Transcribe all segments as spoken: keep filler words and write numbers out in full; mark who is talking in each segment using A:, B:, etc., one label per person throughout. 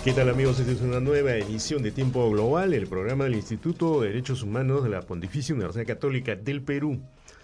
A: ¿Qué tal, amigos? Esta es una nueva edición de Tiempo Global, el programa del Instituto de Derechos Humanos de la Pontificia Universidad Católica del Perú.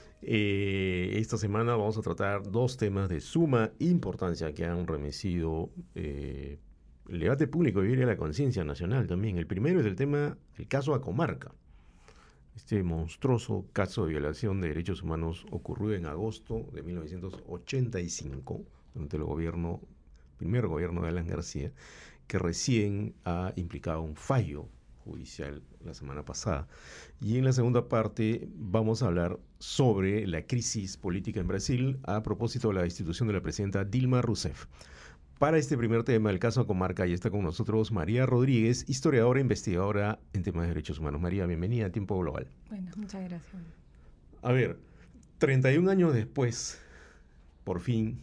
A: Eh, esta semana vamos a tratar dos temas de suma importancia que han remecido eh, el debate público y diría la conciencia nacional también. El primero es el tema, el caso Acomarca. Este monstruoso caso de violación de derechos humanos ocurrió en agosto de mil novecientos ochenta y cinco, durante el gobierno, primer gobierno de Alan García, que recién ha implicado un fallo judicial la semana pasada. Y en la segunda parte vamos a hablar sobre la crisis política en Brasil a propósito de la destitución de la presidenta Dilma Rousseff. Para este primer tema, el caso Acomarca, ya está con nosotros María Rodríguez, historiadora e investigadora en temas de derechos humanos. María, bienvenida a Tiempo Global.
B: Bueno, muchas gracias.
A: A ver, treinta y un años después, por fin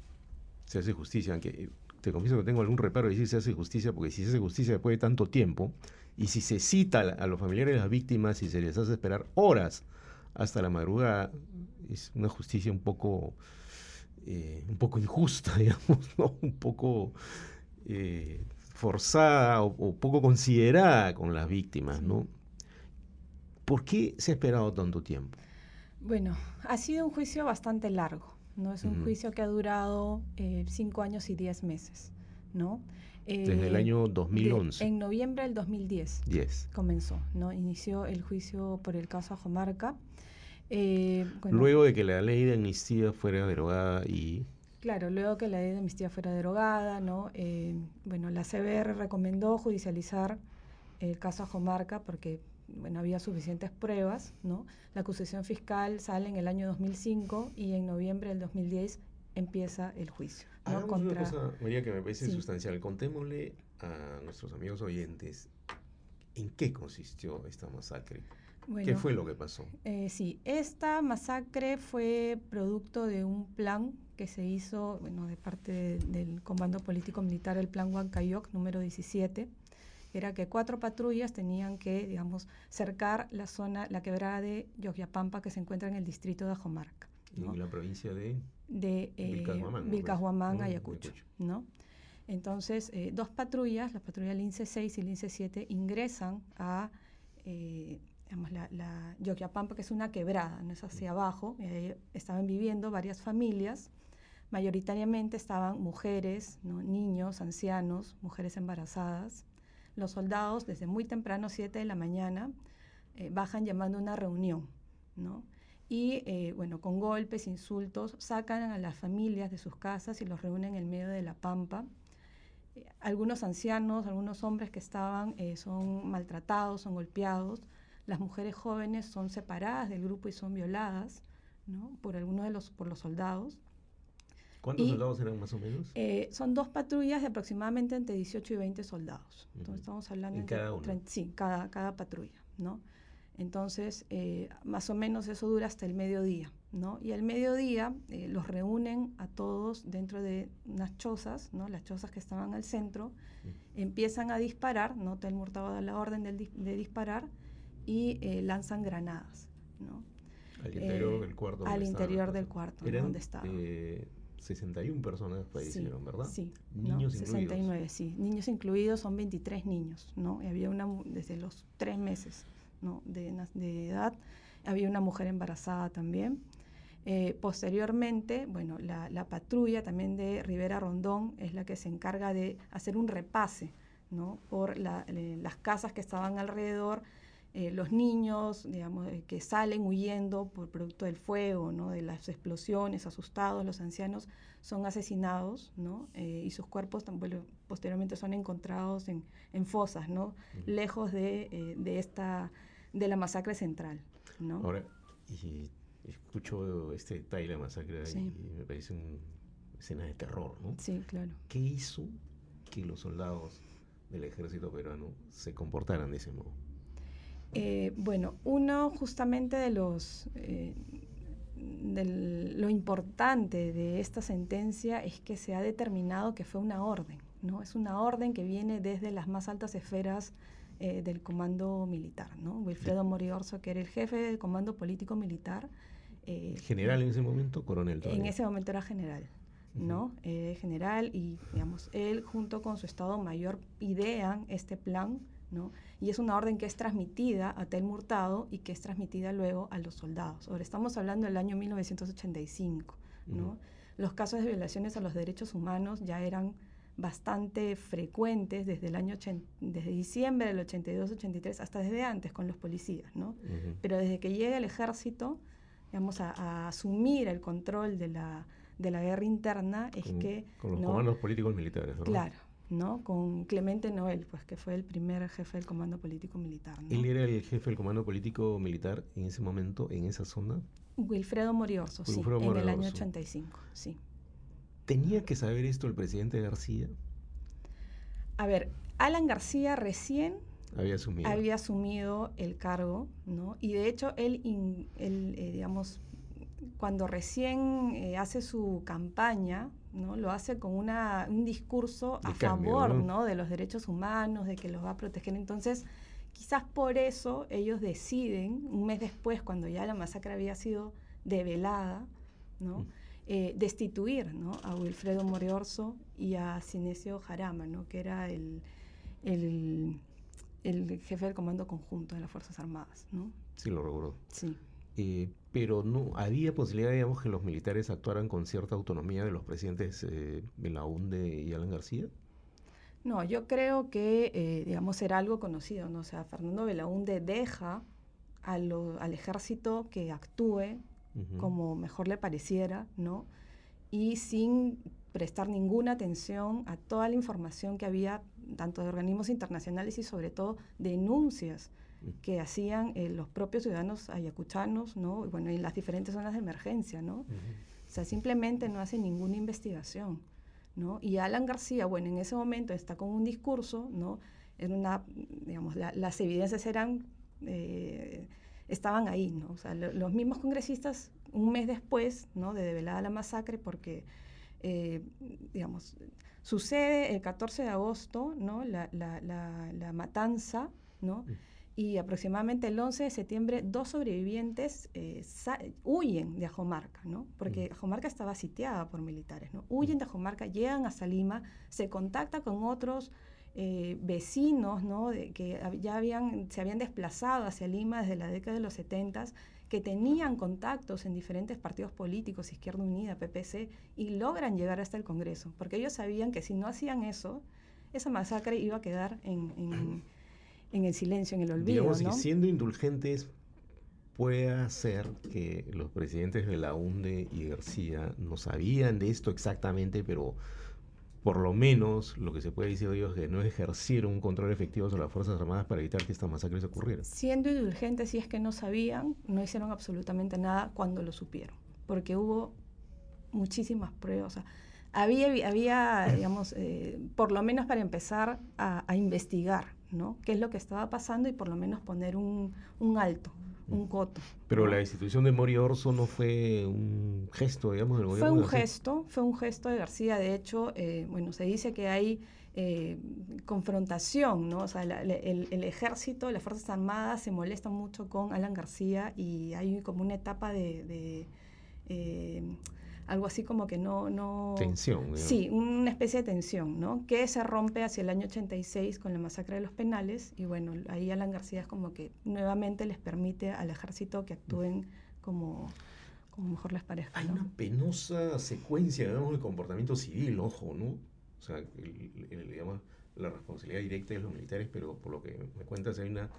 A: se hace justicia, aunque te confieso que tengo algún reparo de decir se hace justicia, porque si se hace justicia después de tanto tiempo, y si se cita a los familiares de las víctimas y se les hace esperar horas hasta la madrugada, es una justicia un poco, eh, un poco injusta, digamos, ¿no? Un poco eh, forzada o, o poco considerada con las víctimas, ¿no? ¿Por qué se ha esperado tanto tiempo?
B: Bueno, ha sido un juicio bastante largo, ¿no? Es un uh-huh. juicio que ha durado eh, cinco años y diez meses, ¿no?
A: Eh, Desde el año dos mil once.
B: De, en noviembre del dos mil diez
A: yes.
B: comenzó, ¿no? Inició el juicio por el caso Acomarca. Eh,
A: bueno, luego de que la ley de amnistía fuera derogada y...
B: Claro, luego que la ley de amnistía fuera derogada, ¿no? Eh, bueno, la C B R recomendó judicializar el caso Acomarca porque... bueno, había suficientes pruebas, ¿no? La acusación fiscal sale en el año dos mil cinco y en noviembre del dos mil diez empieza el juicio, ¿no?
A: Hagamos Contra... una cosa, María, que me parece sí. sustancial. Contémosle a nuestros amigos oyentes en qué consistió esta masacre. Bueno, ¿qué fue lo que pasó?
B: Eh, sí, esta masacre fue producto de un plan que se hizo, bueno, de parte de, del Comando Político Militar, el Plan Huancayoc número diecisiete. Era que cuatro patrullas tenían que, digamos, cercar la zona, la quebrada de Yogyapampa, que se encuentra en el distrito de Ajomarca, ¿no?
A: En la provincia de,
B: de eh, Vilcashuamán, Vilcashuamán ¿no? Ayacucho, ¿no? Entonces, eh, dos patrullas, la patrulla Lince seis y Lince siete, ingresan a eh, digamos, la, la Yogyapampa, que es una quebrada, no es hacia abajo, y ahí estaban viviendo varias familias. Mayoritariamente estaban mujeres, ¿no? Niños, ancianos, mujeres embarazadas. Los soldados, desde muy temprano, siete de la mañana, eh, bajan llamando a una reunión, ¿no? Y, eh, bueno, con golpes, insultos, sacan a las familias de sus casas y los reúnen en el medio de la pampa. Eh, algunos ancianos, algunos hombres que estaban eh, son maltratados, son golpeados. Las mujeres jóvenes son separadas del grupo y son violadas, ¿no? Por algunos de los, por los soldados.
A: ¿Cuántos y, soldados eran más o menos?
B: Eh, son dos patrullas de aproximadamente entre dieciocho y veinte soldados. Entonces, uh-huh. estamos hablando
A: ¿En
B: entre
A: cada uno?
B: treinta, sí, cada, cada patrulla, ¿no? Entonces, eh, más o menos eso dura hasta el mediodía, ¿no? Y al mediodía eh, los reúnen a todos dentro de unas chozas, ¿no? Las chozas que estaban al centro, uh-huh. empiezan a disparar, ¿no? Tel Murtado da la orden de, de disparar y eh, lanzan granadas, ¿no?
A: Al interior eh, del cuarto.
B: Al interior del cuarto,
A: Eran,
B: ¿no? Donde estaba.
A: Eh, sesenta y una personas fallecieron,
B: sí,
A: ¿verdad?
B: Sí,
A: niños
B: ¿no?
A: incluidos.
B: sesenta y nueve, sí. Niños incluidos son veintitrés niños, ¿no? Y había una, desde los tres meses, ¿no? de, de edad, había una mujer embarazada también. Eh, posteriormente, bueno, la, la patrulla también de Rivera Rondón es la que se encarga de hacer un repase, ¿no? Por la, eh, las casas que estaban alrededor. Eh, los niños, digamos, eh, que salen huyendo por producto del fuego, ¿no? De las explosiones, asustados, los ancianos son asesinados, ¿no? Eh, y sus cuerpos bueno, posteriormente son encontrados en, en fosas, ¿no? Uh-huh. Lejos de, eh, de, esta, de la masacre central, ¿no?
A: Ahora, y escucho este detalle de la masacre sí. y me parece una escena de terror, ¿no?
B: Sí, claro.
A: ¿Qué hizo que los soldados del ejército peruano se comportaran de ese modo?
B: Eh, bueno, uno justamente de los eh, de lo importante de esta sentencia es que se ha determinado que fue una orden, ¿no? Es una orden que viene desde las más altas esferas eh, del comando militar, ¿no? Wilfredo Moriorzo, que era el jefe del comando político militar.
A: Eh, ¿General en ese momento? ¿Coronel todavía?
B: En ese momento era general, ¿no?
A: Uh-huh.
B: Eh, general, y digamos, él junto con su Estado Mayor idean este plan, ¿no? Y es una orden que es transmitida a Telmo Hurtado y que es transmitida luego a los soldados. Ahora, estamos hablando del año mil novecientos ochenta y cinco, ¿no? Uh-huh. Los casos de violaciones a los derechos humanos ya eran bastante frecuentes desde el año ochenta, desde diciembre del ochenta y dos ochenta y tres, hasta desde antes con los policías, ¿no? Uh-huh. Pero desde que llega el ejército, digamos, a, a asumir el control de la, de la guerra interna, es
A: con,
B: que...
A: Con los
B: ¿no?
A: comandos políticos militares, ¿no?
B: Claro, ¿no? Con Clemente Noel, pues, que fue el primer jefe del comando político militar, ¿no?
A: ¿Él era el jefe del comando político militar en ese momento, en esa zona?
B: Wilfredo Moriorzo,
A: Wilfredo
B: sí,
A: Moriorzo.
B: En el año ochenta y cinco, sí.
A: ¿Tenía que saber esto el presidente García?
B: A ver, Alan García recién
A: había asumido,
B: había asumido el cargo, ¿no? Y de hecho, él, in, él eh, digamos, cuando recién eh, hace su campaña, ¿no? Lo hace con una, un discurso
A: de
B: a
A: cambio,
B: favor,
A: ¿no?
B: ¿no? De los derechos humanos, de que los va a proteger. Entonces, quizás por eso ellos deciden, un mes después, cuando ya la masacre había sido develada, ¿no? Mm. Eh, destituir, ¿no? A Wilfredo Moriorzo y a Cinesio Jarama, ¿no? Que era el, el, el jefe del Comando Conjunto de las Fuerzas Armadas, ¿no?
A: Sí, lo recuerdo.
B: Sí.
A: Eh, pero no había posibilidad, digamos, que los militares actuaran con cierta autonomía de los presidentes eh, Belaúnde y Alan García.
B: No, yo creo que, eh, digamos, era algo conocido, ¿no? O sea, Fernando Belaúnde deja a lo, al ejército que actúe uh-huh. como mejor le pareciera, ¿no? Y sin prestar ninguna atención a toda la información que había, tanto de organismos internacionales y sobre todo denuncias uh-huh. que hacían eh, los propios ciudadanos ayacuchanos, ¿no? Y bueno, en las diferentes zonas de emergencia, ¿no? Uh-huh. O sea, simplemente no hace ninguna investigación, ¿no? Y Alan García, bueno, en ese momento está con un discurso, ¿no? En una, digamos, la, las evidencias eran, eh, estaban ahí, ¿no? O sea, lo, los mismos congresistas, un mes después, ¿no? De develada la masacre, porque, eh, digamos, sucede el catorce de agosto, ¿no? La, la, la, la matanza, ¿no? Mm. Y aproximadamente el once de septiembre, dos sobrevivientes eh, huyen de Ajomarca, ¿no? Porque Ajomarca estaba sitiada por militares, ¿no? Huyen de Ajomarca, llegan hasta Lima, se contacta con otros eh, vecinos, ¿no? De, que ya habían, se habían desplazado hacia Lima desde la década de los setentas, que tenían contactos en diferentes partidos políticos, Izquierda Unida, P P C, y logran llegar hasta el Congreso, porque ellos sabían que si no hacían eso, esa masacre iba a quedar en... en en el silencio, en el olvido,
A: digamos,
B: ¿no?
A: Y siendo indulgentes puede hacer que los presidentes Belaúnde y García no sabían de esto exactamente, pero por lo menos lo que se puede decir de ellos es que no ejercieron un control efectivo sobre las Fuerzas Armadas para evitar que estas masacres ocurrieran.
B: Siendo indulgentes, si es que no sabían, no hicieron absolutamente nada cuando lo supieron, porque hubo muchísimas pruebas. O sea, había, había digamos, eh, por lo menos para empezar a, a investigar, ¿no? Qué es lo que estaba pasando y por lo menos poner un, un alto, un coto.
A: Pero
B: ¿no?
A: La destitución de Moriorzo no fue un gesto, digamos, del gobierno.
B: Fue un
A: de García.
B: gesto, fue un gesto de García. De hecho, eh, bueno, se dice que hay eh, confrontación, ¿no? O sea, la, el, el ejército, las Fuerzas Armadas se molestan mucho con Alan García y hay como una etapa de... de eh, algo así como que no... no
A: tensión. Digamos.
B: Sí, una especie de tensión, ¿no? Que se rompe hacia el año ochenta y seis con la masacre de los Penales y bueno, ahí Alan García es como que nuevamente les permite al ejército que actúen como, como mejor les parezca,
A: Hay
B: ¿no?
A: una penosa secuencia, digamos, de comportamiento civil, ojo, ¿no? O sea, el, el, digamos, la responsabilidad directa de los militares, pero por lo que me cuentas hay una...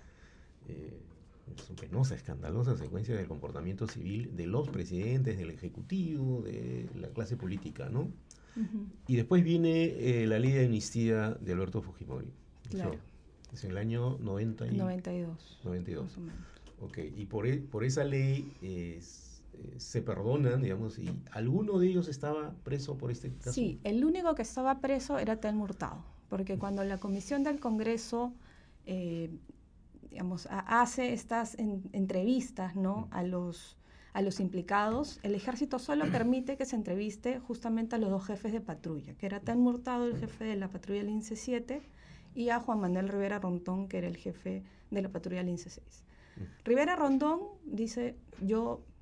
A: Eh, es una penosa, escandalosa secuencia del comportamiento civil de los presidentes, del ejecutivo, de la clase política, ¿no? Uh-huh. Y después viene eh, la ley de amnistía de Alberto Fujimori.
B: Claro.
A: Eso, es en el año noventa y...
B: noventa y dos.
A: noventa y dos.
B: Más o menos.
A: Ok, y por, e, por esa ley eh, eh, se perdonan, digamos, y ¿alguno de ellos estaba preso por este caso?
B: Sí, el único que estaba preso era Telmo Hurtado, porque cuando la comisión del Congreso... Eh, digamos, hace estas en, entrevistas, ¿no? a, los, a los implicados, el ejército solo permite que se entreviste justamente a los dos jefes de patrulla, que era Telmo Hurtado, el jefe de la patrulla Lince siete, y a Juan Manuel Rivera Rondón, que era el jefe de la patrulla Lince seis. Rivera Rondón dice, yo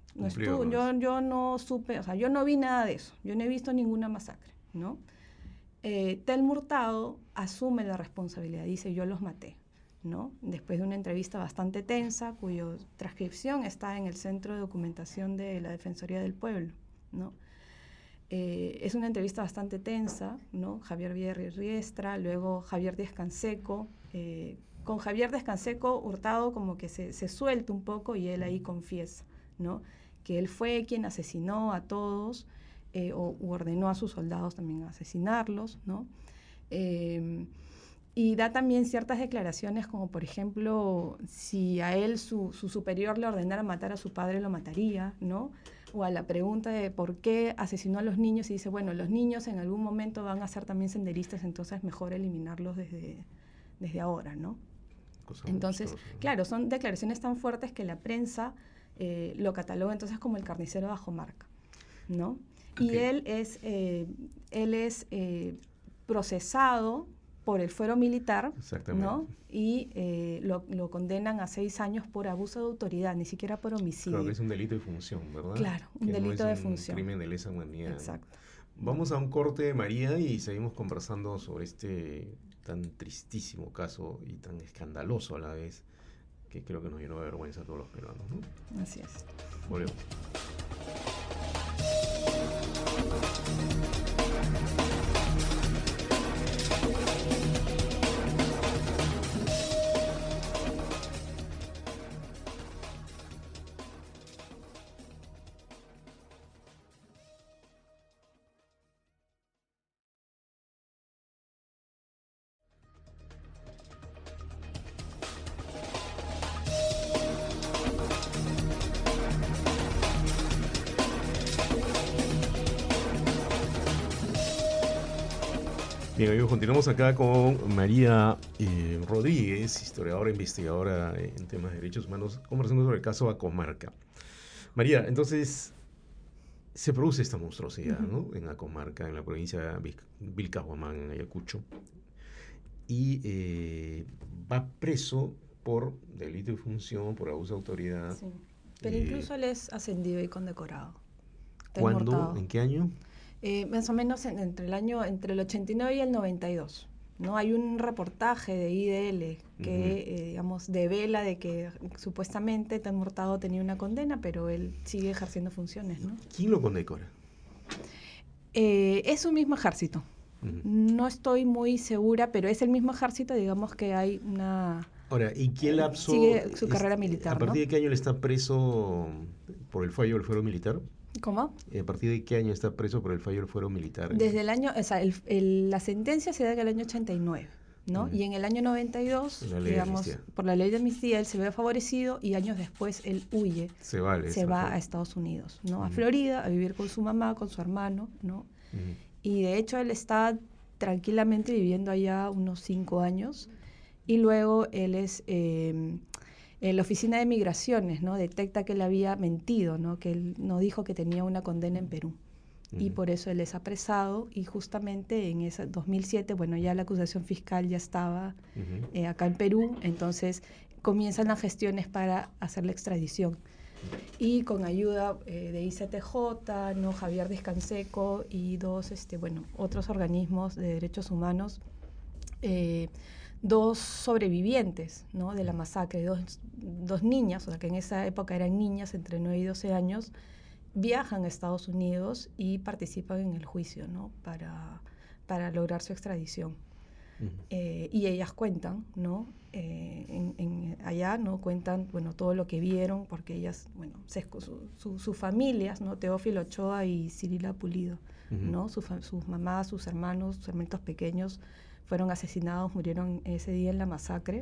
B: No estuvo, yo, yo no supe, o sea, yo no vi nada de eso. Yo no he visto ninguna masacre, ¿no? Eh, Telmo Hurtado asume la responsabilidad, dice, yo los maté, ¿no? Después de una entrevista bastante tensa, cuya transcripción está en el Centro de Documentación de la Defensoría del Pueblo, ¿no? Eh, es una entrevista bastante tensa, ¿no? Javier Villarri Riestra, luego Javier Díaz Canseco. Eh, con Javier Díaz Canseco, Hurtado como que se, se suelta un poco y él ahí confiesa, ¿no? Que él fue quien asesinó a todos, eh, o u ordenó a sus soldados también a asesinarlos, ¿no? Eh, y da también ciertas declaraciones como, por ejemplo, si a él su, su superior le ordenara matar a su padre, lo mataría, ¿no? O a la pregunta de por qué asesinó a los niños y dice, bueno, los niños en algún momento van a ser también senderistas, entonces mejor eliminarlos desde, desde ahora, ¿no? Cosa entonces, monstruosa, ¿no? Claro, son declaraciones tan fuertes que la prensa eh, lo cataloga entonces como el carnicero bajo marca, ¿no? Okay. Y él es, eh, él es eh, procesado por el fuero militar, ¿no? Y eh, lo, lo condenan a seis años por abuso de autoridad, ni siquiera por homicidio.
A: Claro que es un delito de función, ¿verdad?
B: Claro, un
A: que
B: delito
A: no
B: de
A: es un
B: función.
A: Crimen de lesa humanidad.
B: Exacto.
A: Vamos a un corte, María, y seguimos conversando sobre este tan tristísimo caso y tan escandaloso a la vez, que creo que nos llenó de vergüenza a todos los peruanos, ¿no?
B: Así es.
A: Volvemos. Bien, amigos, continuamos acá con María eh, Rodríguez, historiadora e investigadora en temas de derechos humanos, conversando sobre el caso Acomarca. María, entonces, se produce esta monstruosidad, uh-huh. ¿no? En Acomarca, en la provincia de Vilcabamba, en Ayacucho, y eh, va preso por delito de función, por abuso de autoridad.
B: Sí. Pero eh, incluso él es ascendido y condecorado.
A: ¿Cuándo? ¿En qué año?
B: Eh, más o menos en, entre el año entre el ochenta y nueve y el noventa y dos, ¿no? Hay un reportaje de I D L que, uh-huh. eh, digamos, devela de que supuestamente Telmo Hurtado tenía una condena, pero él sigue ejerciendo funciones, ¿no?
A: ¿Quién lo condecora?
B: Eh, es un mismo ejército. Uh-huh. No estoy muy segura, pero es el mismo ejército, digamos que hay una...
A: Ahora, ¿y qué lapso?
B: Sigue su carrera
A: es,
B: militar,
A: ¿A partir
B: ¿no?
A: de qué año él está preso por el fallo del fuero militar?
B: ¿Cómo?
A: ¿A partir de qué año está preso por el fallo del fuero militar?
B: Desde el año, o sea, el, el, la sentencia se da en el año ochenta y nueve, ¿no? Uh-huh. Y en el año noventa y dos, digamos, por la ley de amnistía, él se ve favorecido y años después él huye.
A: Se va,
B: se va a Estados Unidos, ¿no? Uh-huh. A Florida, a vivir con su mamá, con su hermano, ¿no? Uh-huh. Y de hecho él está tranquilamente viviendo allá unos cinco años y luego él es... Eh, en la oficina de migraciones, ¿no? Detecta que él había mentido, ¿no? Que él no dijo que tenía una condena en Perú. Uh-huh. Y por eso él es apresado y justamente en ese dos mil siete, bueno, ya la acusación fiscal ya estaba uh-huh. eh, acá en Perú, entonces comienzan las gestiones para hacer la extradición. Y con ayuda eh, de I C T J, ¿no? Javier Díaz Canseco y dos, este, bueno, otros organismos de derechos humanos, eh, dos sobrevivientes, ¿no? De la masacre, dos, dos niñas, o sea que en esa época eran niñas entre nueve y doce años, viajan a Estados Unidos y participan en el juicio, ¿no? para, para lograr su extradición. Uh-huh. Eh, y ellas cuentan, ¿no? Eh, en, en, allá, ¿no? Cuentan, bueno, todo lo que vieron, porque ellas, bueno, se, su, su, sus familias, ¿no? Teófilo Ochoa y Cirila Pulido, uh-huh. ¿no? Su, sus mamás, sus hermanos, sus hermanitos pequeños, fueron asesinados, murieron ese día en la masacre,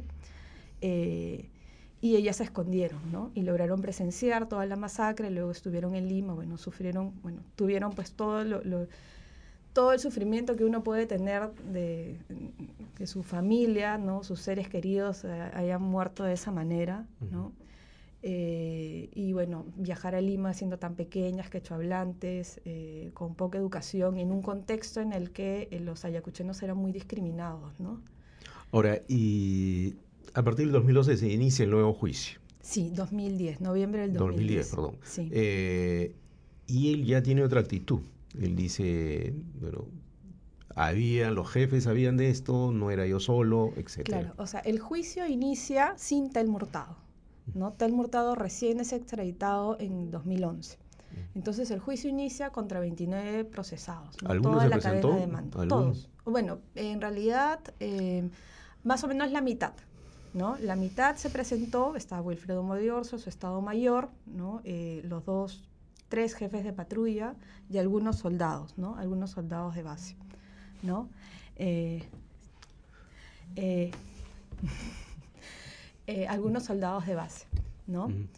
B: eh, y ellas se escondieron, ¿no? Y lograron presenciar toda la masacre, luego estuvieron en Lima, bueno, sufrieron, bueno, tuvieron pues todo lo, lo, todo el sufrimiento que uno puede tener de que su familia, ¿no? Sus seres queridos eh, hayan muerto de esa manera, ¿no? Uh-huh. Eh, y bueno, viajar a Lima siendo tan pequeñas, quechohablantes, eh, con poca educación, en un contexto en el que eh, los ayacuchenos eran muy discriminados, ¿no?
A: Ahora, y a partir del dos mil doce se inicia el nuevo juicio.
B: Sí, dos mil diez, noviembre del dos mil diez.
A: dos mil diez, perdón.
B: Sí.
A: Eh, y él ya tiene otra actitud. Él dice, bueno, había, los jefes sabían de esto, no era yo solo, etcétera.
B: Claro, o sea, el juicio inicia sin Tel Hurtado, ¿no? Tel Hurtado recién es extraditado en dos mil once. Entonces el juicio inicia contra veintinueve procesados, ¿no?
A: ¿Alguno
B: Toda
A: se
B: la
A: presentó?
B: cadena de mando,
A: ¿Alguno?
B: todos. Bueno, en realidad eh, más o menos la mitad, ¿no? La mitad se presentó, estaba Wilfredo Modiorzo, su Estado Mayor, ¿no? Eh, los dos, tres jefes de patrulla y algunos soldados, ¿no? Algunos soldados de base, ¿no? Eh, eh, eh, algunos soldados de base, ¿no? Uh-huh.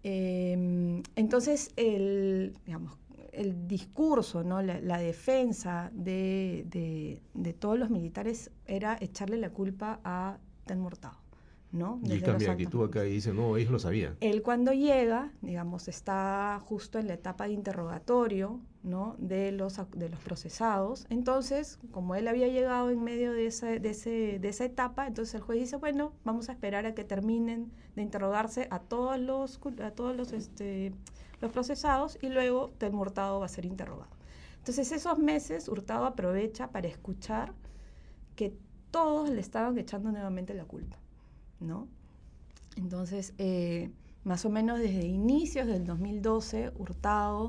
B: Eh, entonces, el, digamos, el discurso, ¿no? la, la defensa de, de, de todos los militares era echarle la culpa a Tel Hurtado, ¿no?
A: Y cambia de actitud acá y dice, no, ellos lo sabían.
B: Él cuando llega, digamos, está justo en la etapa de interrogatorio, ¿no? de, los, de los procesados. Entonces, como él había llegado en medio de esa, de, ese, de esa etapa, entonces el juez dice, bueno, vamos a esperar a que terminen de interrogarse a todos los, a todos los, este, los procesados y luego Tel Hurtado va a ser interrogado. Entonces, esos meses Hurtado aprovecha para escuchar que todos le estaban echando nuevamente la culpa, ¿no? Entonces, eh, más o menos desde inicios del dos mil doce, Hurtado,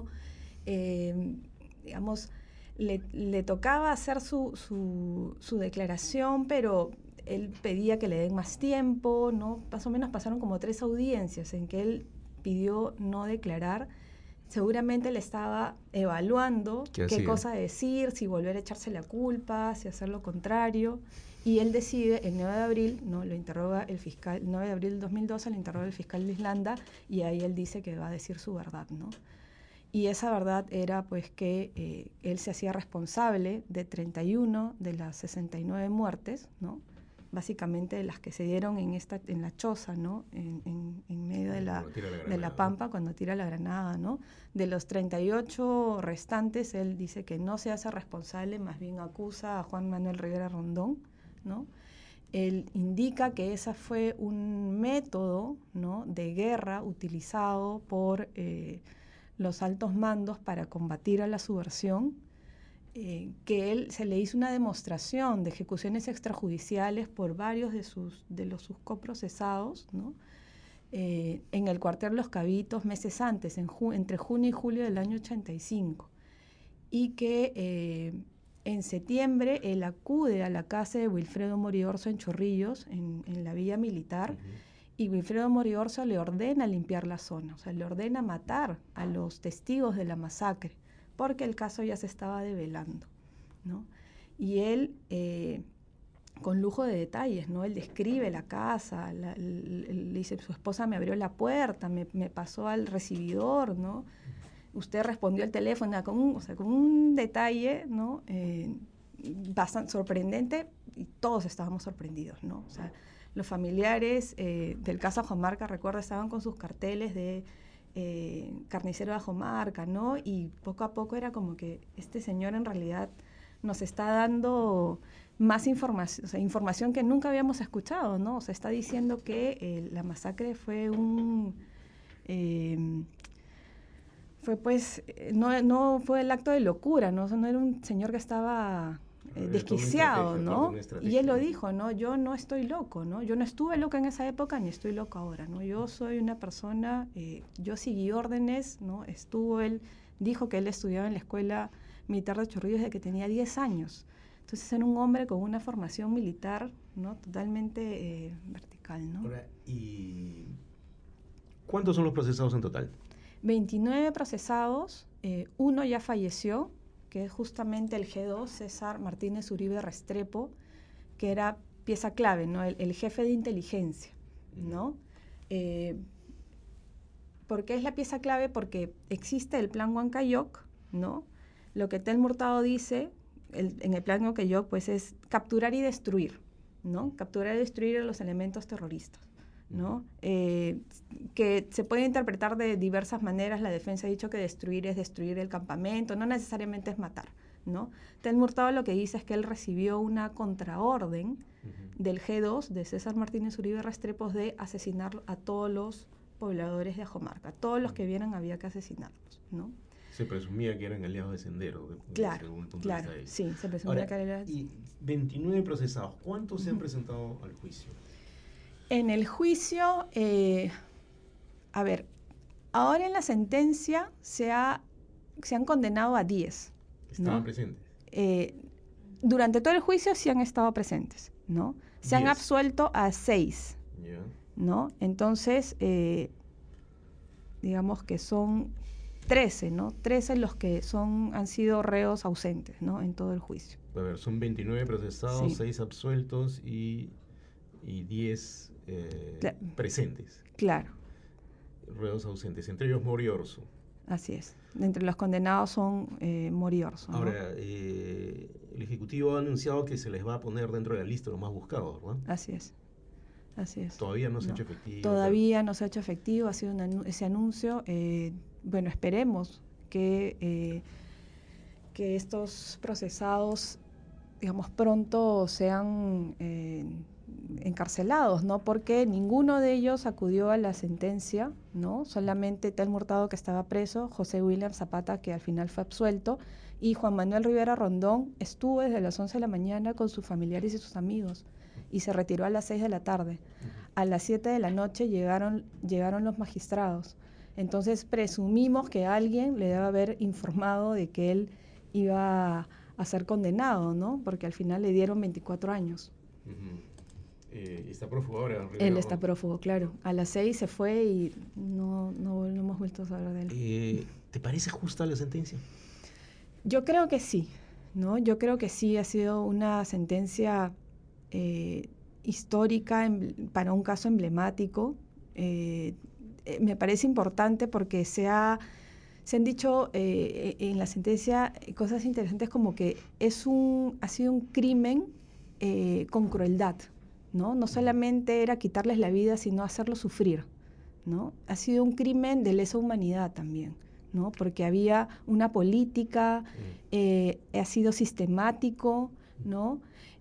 B: eh, digamos, le, le tocaba hacer su, su, su declaración, pero él pedía que le den más tiempo, ¿no? Más o menos pasaron como tres audiencias en que él pidió no declarar. Seguramente le estaba evaluando qué, qué cosa decir, si volver a echarse la culpa, si hacer lo contrario. Y él decide, el nueve de abril, ¿no? Lo interroga el fiscal, el nueve de abril del dos mil doce, lo interroga el fiscal de Islanda y ahí él dice que va a decir su verdad, ¿no? Y esa verdad era pues que eh, él se hacía responsable de treinta y una de las sesenta y nueve muertes, ¿no? Básicamente las que se dieron en, esta, en la choza, ¿no? En, en, en medio de la, la granada, de la pampa, cuando tira la granada, ¿no? De los treinta y ocho restantes, él dice que no se hace responsable, más bien acusa a Juan Manuel Rivera Rondón, ¿no? Él indica que ese fue un método, ¿no? de guerra utilizado por eh, los altos mandos para combatir a la subversión, eh, que él se le hizo una demostración de ejecuciones extrajudiciales por varios de, sus, de los sus coprocesados, ¿no? eh, en el cuartel Los Cabitos meses antes, en ju entre junio y julio del año ochenta y cinco, y que eh, en septiembre él acude a la casa de Wilfredo Modiorzo en Chorrillos, en, en la villa militar, uh-huh. y Wilfredo Modiorzo le ordena limpiar la zona, o sea, le ordena matar a los testigos de la masacre, porque el caso ya se estaba develando, ¿no? Y él, eh, con lujo de detalles, ¿no? Él describe la casa, la, le dice, su esposa me abrió la puerta, me, me pasó al recibidor, ¿no? Usted respondió al teléfono con un, o sea, con un detalle, ¿no? Eh, bastante sorprendente, y todos estábamos sorprendidos, ¿no? O sea, los familiares eh, del caso Ajomarca, recuerdo, estaban con sus carteles de eh, carnicero de Ajomarca, ¿no? Y poco a poco era como que este señor en realidad nos está dando más información, o sea, información que nunca habíamos escuchado, ¿no? O sea, está diciendo que eh, la masacre fue un... Eh, fue pues, no, no fue el acto de locura, ¿no? O sea, no era un señor que estaba eh, desquiciado, ¿no? Y él lo dijo, ¿no? Yo no estoy loco, ¿no? Yo no estuve loca en esa época ni estoy loco ahora, ¿no? Yo soy una persona, eh, yo seguí órdenes, ¿no? Estuvo él, dijo que él estudiaba en la Escuela Militar de Chorrillos desde que tenía diez años. Entonces era un hombre con una formación militar, ¿no? Totalmente eh, vertical, ¿no?
A: Ahora, ¿y cuántos son los procesados en total?
B: veintinueve procesados, eh, uno ya falleció, que es justamente el G dos, César Martínez Uribe Restrepo, que era pieza clave, ¿no? el, el jefe de inteligencia, ¿no? Eh, ¿Por qué es la pieza clave? Porque existe el plan Huancayoc, ¿no? Lo que Tel Hurtado dice el, en el plan Huancayoc, pues es capturar y destruir, ¿no? Capturar y destruir a los elementos terroristas, ¿no? Eh, que se puede interpretar de diversas maneras. La defensa ha dicho que destruir es destruir el campamento, no necesariamente es matar, ¿no? Tel Hurtado lo que dice es que él recibió una contraorden uh-huh. del G dos, de César Martínez Uribe Restrepo, de asesinar a todos los pobladores de Ajomarca. Todos los que vieran había que asesinarlos, ¿no?
A: Se presumía que eran aliados de Sendero. De,
B: claro,
A: según el punto
B: claro,
A: de vista
B: sí, se presumía
A: Ahora,
B: que eran...
A: Y veintinueve procesados, ¿cuántos uh-huh. se han presentado al juicio?
B: En el juicio, eh, a ver, ahora en la sentencia se, ha, se han condenado a diez.
A: ¿Estaban
B: ¿no?
A: presentes?
B: Eh, durante todo el juicio sí han estado presentes, ¿no? Se diez. Han absuelto a seis,
A: yeah.
B: ¿no? Entonces, eh, digamos que son trece, ¿no? trece los que son, han sido reos ausentes, ¿no? En todo el juicio.
A: A ver, son veintinueve procesados, sí. seis absueltos y, y diez eh, Cla- presentes.
B: Claro.
A: Reos ausentes, entre ellos Mori Orso.
B: Así es. Entre los condenados son eh, Mori Orso.
A: Ahora,
B: ¿no?
A: eh, el Ejecutivo ha anunciado que se les va a poner dentro de la lista los más buscados, ¿verdad?
B: Así es. Así es.
A: Todavía no se
B: no.
A: ha hecho efectivo.
B: Todavía pero... no se ha hecho efectivo, ha sido una, ese anuncio. Eh, bueno, esperemos que, eh, que estos procesados, digamos, pronto sean eh, encarcelados, ¿no? Porque ninguno de ellos acudió a la sentencia, ¿no? Solamente Telmo Hurtado, que estaba preso, José William Zapata, que al final fue absuelto, y Juan Manuel Rivera Rondón estuvo desde las once de la mañana con sus familiares y sus amigos y se retiró a las seis de la tarde. A las siete de la noche llegaron, llegaron los magistrados. Entonces presumimos que alguien le debe haber informado de que él iba a ser condenado, ¿no? Porque al final le dieron veinticuatro años.
A: Uh-huh. Eh, ¿Está prófugo ahora?
B: Rivera? Él está prófugo, claro. A las seis se fue y no, no, no hemos vuelto a saber de él.
A: Eh, ¿Te parece justa la sentencia?
B: Yo creo que sí, ¿no? Yo creo que sí ha sido una sentencia eh, histórica en, para un caso emblemático. Eh, eh, me parece importante porque se, ha, se han dicho eh, en la sentencia cosas interesantes como que es un, ha sido un crimen eh, con crueldad, ¿no? No solamente era quitarles la vida, sino hacerlos sufrir, ¿no? Ha sido un crimen de lesa humanidad también, ¿no? Porque había una política, eh, ha sido sistemático, ¿no?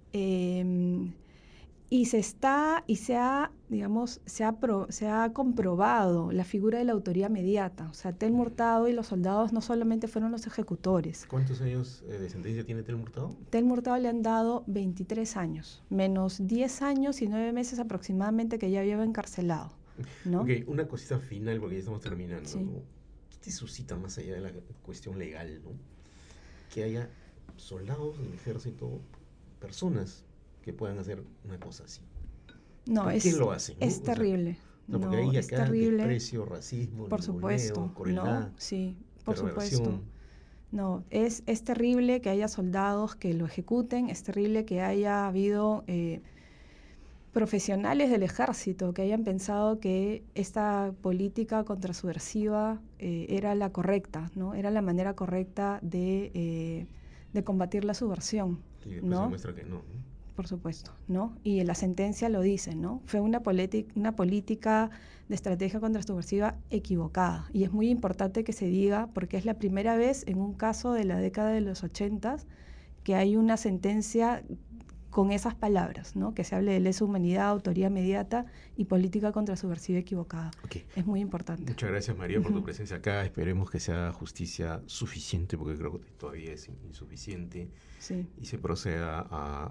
B: Eh, y se está, y se ha, digamos, se ha, pro, se ha comprobado la figura de la autoría mediata. O sea, Telmo Hurtado y los soldados no solamente fueron los ejecutores.
A: ¿Cuántos años eh, de sentencia tiene Telmo Hurtado?
B: Telmo Hurtado le han dado veintitrés años, menos diez años y nueve meses aproximadamente que ya lleva encarcelado, ¿no?
A: Ok, una cosita final porque ya estamos terminando,
B: sí.
A: ¿no? ¿Qué te suscita más allá de la cuestión legal, ¿no? Que haya soldados del ejército, personas que puedan hacer una cosa así.
B: No,
A: ¿Por
B: es,
A: qué lo hacen?
B: Es
A: ¿no?
B: terrible.
A: O sea, no, porque
B: no,
A: hay
B: es
A: acá
B: terrible.
A: desprecio, racismo,
B: por supuesto,
A: crueldad,
B: no, sí, por
A: perversión.
B: supuesto. No, es, es terrible que haya soldados que lo ejecuten, es terrible que haya habido eh, profesionales del ejército que hayan pensado que esta política contrasubversiva eh, era la correcta, ¿no? Era la manera correcta de, eh, de combatir la subversión.
A: Y después
B: ¿no?
A: se muestra que no, ¿no?
B: Por supuesto, ¿no? Y la sentencia lo dice, ¿no? Fue una, politi- una política de estrategia contrasubversiva equivocada. Y es muy importante que se diga, porque es la primera vez en un caso de la década de los ochentas que hay una sentencia con esas palabras, ¿no? Que se hable de lesa humanidad, autoría mediata y política contrasubversiva equivocada.
A: Okay.
B: Es muy importante.
A: Muchas gracias, María, por tu presencia acá. Esperemos que sea justicia suficiente, porque creo que todavía es insuficiente.
B: Sí.
A: Y se proceda a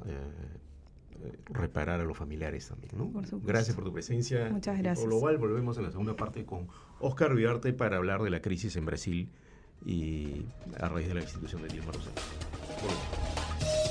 A: eh, reparar a los familiares también, ¿no?
B: Por supuesto.
A: Gracias por tu presencia.
B: Muchas gracias.
A: Global, volvemos en la segunda parte con Óscar Vidarte para hablar de la crisis en Brasil y a raíz de la institución de Dilma Rousseff. Volvemos.